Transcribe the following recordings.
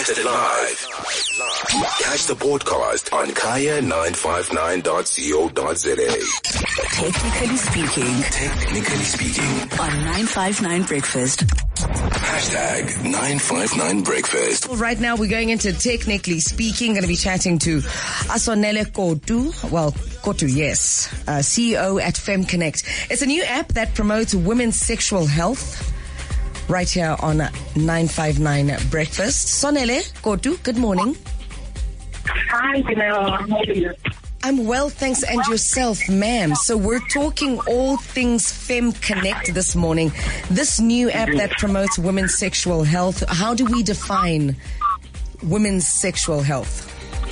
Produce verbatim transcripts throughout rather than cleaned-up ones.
Broadcasted live. Catch the podcast on kaya nine five nine dot co dot za. Technically speaking. Technically speaking. On nine five nine Breakfast. Hashtag nine five nine Breakfast. Well, right now we're going into Technically Speaking. Going to be chatting to Asonele Kotu. Well, Kotu, yes. Uh, C E O at FemConnect. It's a new app that promotes women's sexual health. Right here on nine five nine Breakfast. Sonele Kotu, good morning. Hi, Janelle. How are you? I'm well, thanks, and yourself, ma'am. So we're talking all things FemConnect this morning. This new app that promotes women's sexual health. How do we define women's sexual health?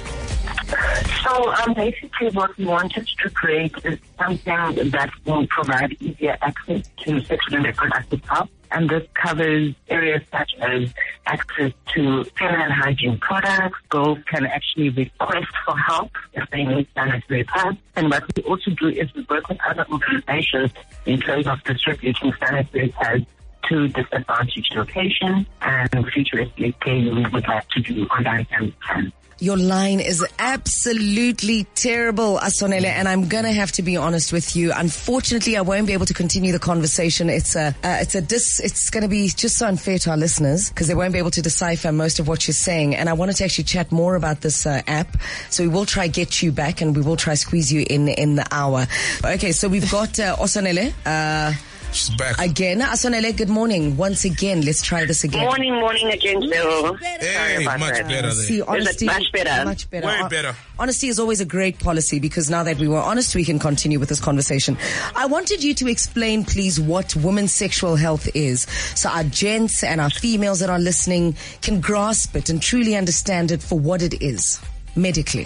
So um, basically what we wanted to create is something that will provide easier access to sexual and reproductive health. And this covers areas such as access to feminine hygiene products. Girls can actually request for help if they need sanitary pads. And what we also do is we work with other organizations in terms of distributing sanitary pads to disadvantaged locations. And futuristically, we would like to do online family plans. Your line is absolutely terrible, Asonele, and I'm going to have to be honest with you. Unfortunately, I won't be able to continue the conversation. It's a, uh, it's a dis, it's going to be just so unfair to our listeners because they won't be able to decipher most of what you're saying. And I wanted to actually chat more about this uh, app. So we will try get you back and we will try squeeze you in, in the hour. Okay. So we've got, uh, Asonele, uh, She's back. Again. Asonele, good morning. Once again, let's try this again. Morning, morning again, Bill. Hey, much that. better there. See, honesty, much better? Much better. Way better. Honesty is always a great policy because now that we were honest, we can continue with this conversation. I wanted you to explain, please, what women's sexual health is so our gents and our females that are listening can grasp it and truly understand it for what it is, medically.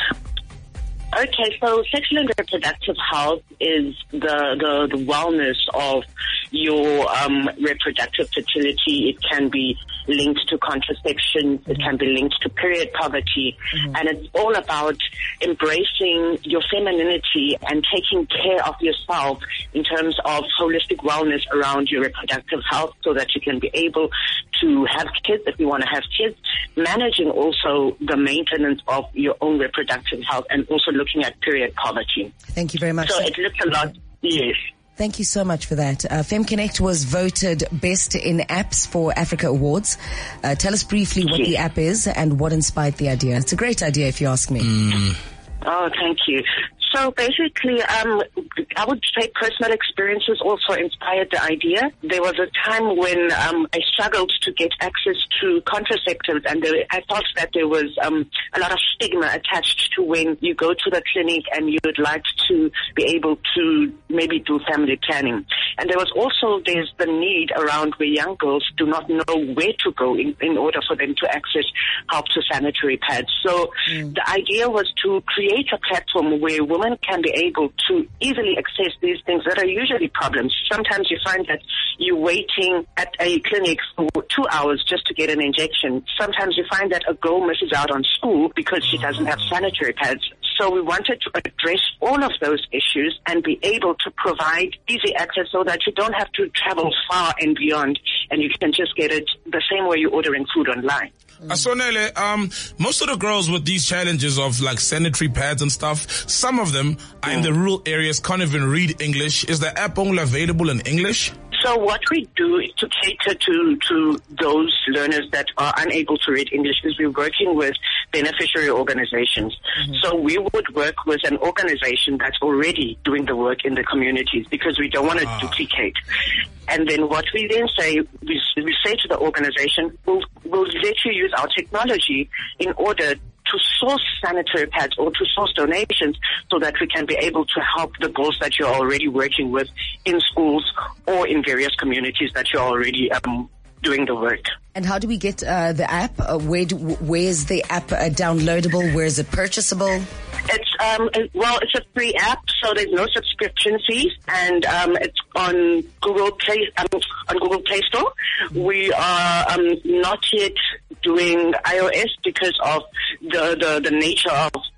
Okay, so sexual and reproductive health is the, the, the wellness of your um, reproductive fertility. It can be linked to contraception. It can be linked to period poverty. Mm-hmm. And it's all about embracing your femininity and taking care of yourself in terms of holistic wellness around your reproductive health so that you can be able to have kids if you want to have kids, managing also the maintenance of your own reproductive health and also looking at period poverty. Thank you very much. So it looks a lot, yes. Thank you so much for that. Uh, FemConnect was voted Best in Apps for Africa Awards. Uh, tell us briefly what yes. the app is and what inspired the idea. It's a great idea if you ask me. Mm. Oh, thank you. So basically, um, I would say personal experiences also inspired the idea. There was a time when um, I struggled to get access to contraceptives, and there, I thought that there was um, a lot of stigma attached to when you go to the clinic and you would like to be able to maybe do family planning. And there was also, there's the need around where young girls do not know where to go in, in order for them to access help to sanitary pads. So mm. the idea was to create a platform where women can be able to easily access these things that are usually problems. Sometimes you find that you're waiting at a clinic for two hours just to get an injection. Sometimes you find that a girl misses out on school because she doesn't have sanitary pads. So we wanted to address all of those issues and be able to provide easy access so that you don't have to travel far and beyond, and you can just get it the same way you're ordering food online. Asonele, um, most of the girls with these challenges of like sanitary pads and stuff, some of them are in the rural areas, can't even read English. Is the app only available in English? So what we do is to cater to, to those learners that are unable to read English is we're working with beneficiary organizations. Mm-hmm. So we would work with an organization that's already doing the work in the communities because we don't want to ah. duplicate. And then what we then say, we, we say to the organization, we'll, we'll let you use our technology in order to source sanitary pads or to source donations so that we can be able to help the girls that you're already working with in schools or in various communities that you're already um, doing the work. And how do we get uh, the app? Uh, where do, where is the app uh, downloadable? Where is it purchasable? It's um well, it's a free app, so there's no subscription fees, and um it's on Google Play um, on Google Play Store. We are um not yet doing iOS because of the the, the nature of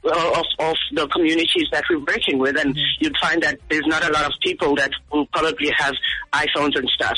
of, of the communities that we're working with, and you'd find that there's not a lot of people that will probably have iPhones and stuff.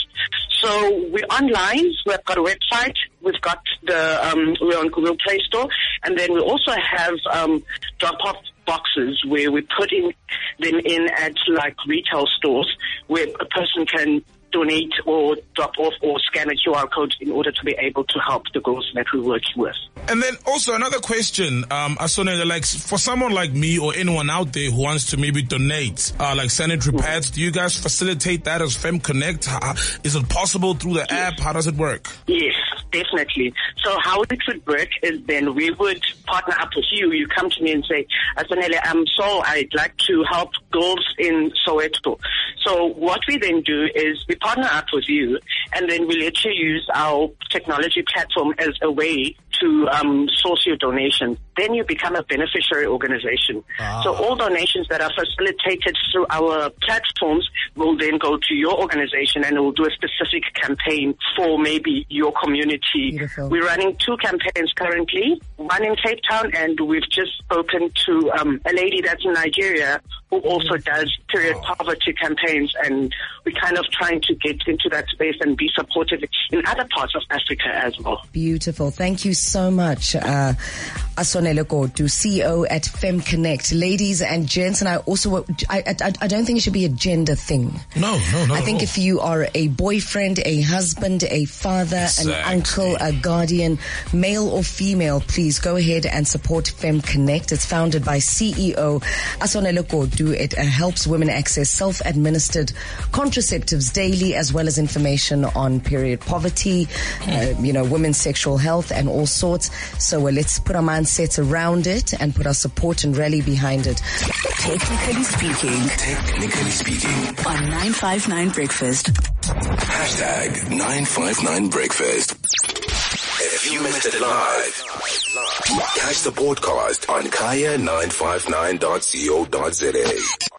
So we're online. We've got a website. We've got the um, we're on Google Play Store, and then we also have um, drop-off boxes where we're putting them in at like retail stores where a person can donate or drop off or scan a Q R code in order to be able to help the girls that we're working with. And then also another question, um, Asonele, like for someone like me or anyone out there who wants to maybe donate, uh, like sanitary mm-hmm. pads, do you guys facilitate that as FemConnect? How, is it possible through the yes. app? How does it work? Yes, definitely. So how it would work is then we would partner up with you. You come to me and say, Asonele, um, so I'd like to help girls in Soweto. So what we then do is we partner up with you, and then we let you use our technology platform as a way to um, source your donation. Then you become a beneficiary organization. Ah. So all donations that are facilitated through our platforms will then go to your organization, and we'll do a specific campaign for maybe your community. Beautiful. We're running two campaigns currently, one in Cape Town, and we've just spoken to um, a lady that's in Nigeria who also does period oh. poverty campaigns, and we're kind of trying to get into that space and be supportive in other parts of Africa as well. Beautiful. Thank you so much, uh, Asonele Godu, C E O at FemConnect. Ladies and gents, and I also, I, I, I don't think it should be a gender thing. No, no, no. I think no. if you are a boyfriend, a husband, a father, exactly. an uncle, a guardian, male or female, please go ahead and support FemConnect. It's founded by C E O Asonele Godu. It uh, helps women access self-administered contraceptives daily, as well as information on period poverty, uh, you know, women's sexual health and all sorts. So uh, let's put our mindsets around it and put our support and rally behind it. Technically speaking. Technically speaking. On nine five nine Breakfast. Hashtag nine five nine Breakfast. If you missed it live, catch the podcast on kaya nine five nine dot co dot za.